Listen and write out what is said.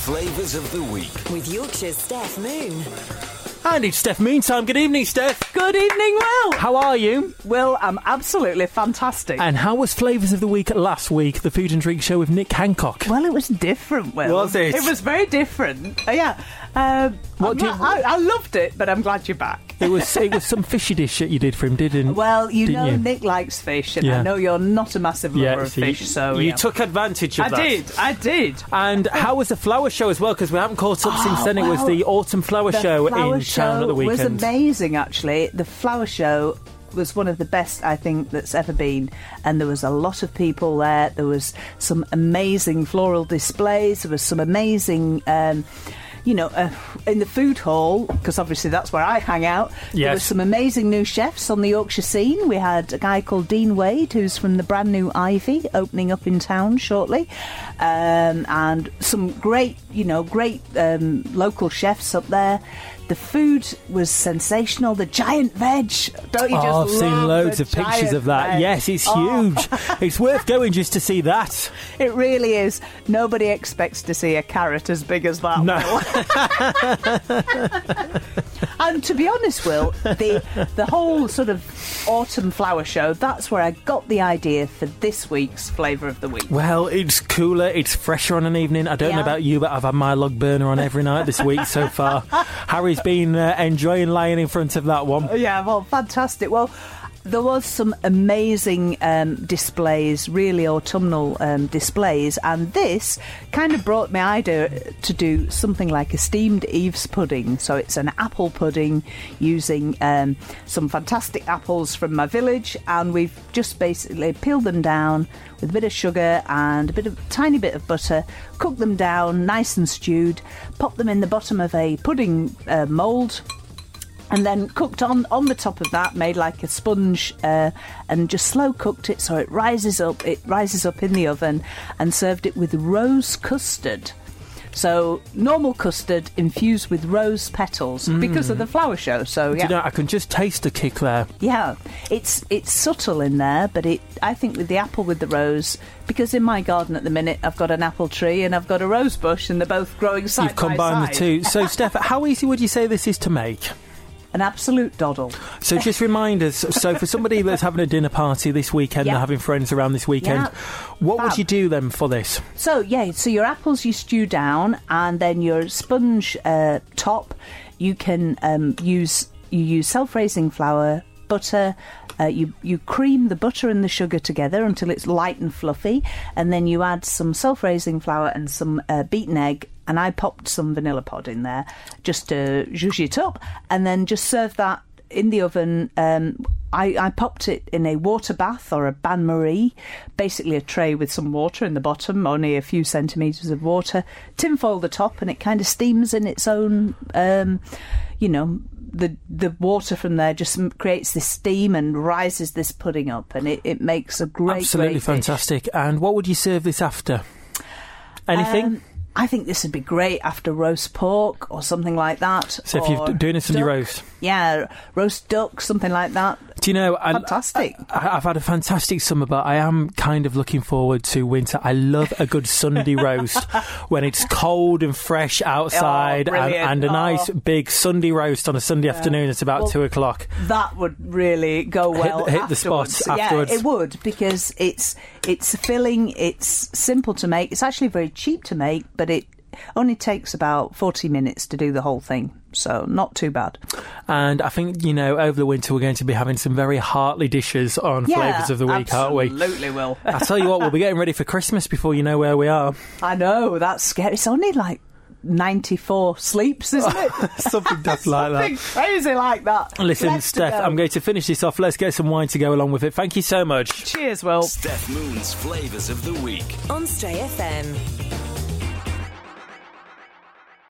Flavours of the Week. With Yorkshire's Steph Moon. And it's Steph Moon time. Good evening, Steph. Good evening, Will. How are you? Will, I'm absolutely fantastic. And how was Flavours of the Week last week, the food and drink show with Nick Hancock? Well, it was different, Will. Was it? It was very different. Yeah. I loved it, but I'm glad you're back. It was some fishy dish that you did for him, didn't? Well, you didn't know you? Nick likes fish, and Yeah. I know you're not a massive lover of fish, so you yeah. took advantage of that. I did. And how was the flower show as well? Because we haven't caught up since then. It was the autumn flower show in town at the weekend. It was amazing, actually. The flower show was one of the best, I think, that's ever been. And there was a lot of people there. There was some amazing floral displays. There was some amazing... in the food hall, because obviously that's where I hang out, there were some amazing new chefs on the Yorkshire scene. We had a guy called Dean Wade, who's from the brand new Ivy, opening up in town shortly, and some great local chefs up there. The food was sensational. The giant veg, don't you just love? I've seen loads of pictures of that. Veg. Yes, it's huge. It's worth going just to see that. It really is. Nobody expects to see a carrot as big as that. No. And to be honest, Will, the whole sort of autumn flower show, that's where I got the idea for this week's Flavour of the Week. Well, it's cooler, it's fresher on an evening. I don't know about you, but I've had my log burner on every night this week so far. Harry's been enjoying lying in front of that one. Yeah, well, fantastic. Well, there was some amazing displays, really autumnal displays, and this kind of brought my idea to do something like a steamed eaves pudding. So it's an apple pudding using some fantastic apples from my village, and we've just basically peeled them down with a bit of sugar and tiny bit of butter, cooked them down nice and stewed, popped them in the bottom of a pudding mould, and then cooked on the top of that, made like a sponge, and just slow cooked it so it rises up in the oven, and served it with rose custard. So normal custard infused with rose petals because of the flower show. So yeah, Do you know, I can just taste the kick there. Yeah, it's subtle in there, but I think with the apple with the rose, because in my garden at the minute I've got an apple tree and I've got a rose bush, and they're both growing side by side. You've combined the two. So Steph, how easy would you say this is to make? An absolute doddle. So just remind us, so for somebody that's having a dinner party this weekend, they're having friends around this weekend, what would you do then for this? So your apples you stew down, and then your sponge top, you can use self-raising flour, butter. You cream the butter and the sugar together until it's light and fluffy, and then you add some self-raising flour and some beaten egg, and I popped some vanilla pod in there just to zhuzh it up, and then just serve that in the oven. I popped it in a water bath or a bain-marie, basically a tray with some water in the bottom, only a few centimetres of water, tinfoil the top, and it kind of steams in its own, the water from there just creates this steam and rises this pudding up, and it makes a great Absolutely fantastic. And what would you serve this after? Anything? I think this would be great after roast pork or something like that. So if you're doing a Sunday roast. Yeah, roast duck, something like that. Do you know, fantastic. I've had a fantastic summer, but I am kind of looking forward to winter. I love a good Sunday roast when it's cold and fresh outside, and a nice big Sunday roast on a Sunday afternoon at about 2 o'clock. That would really go well. Hit the spot afterwards. Yeah, it would, because it's filling, it's simple to make. It's actually very cheap to make, but it only takes about 40 minutes to do the whole thing. So not too bad. And I think, over the winter we're going to be having some very hearty dishes on Flavours of the Week, aren't we? Absolutely will. I tell you what, we'll be getting ready for Christmas before you know where we are. I know, that's scary. It's only like 94 sleeps, isn't it? Something daft like that. Something crazy like that. Listen, Steph, I'm going to finish this off. Let's get some wine to go along with it. Thank you so much. Cheers, Will. Steph Moon's Flavours of the Week on Stray FM.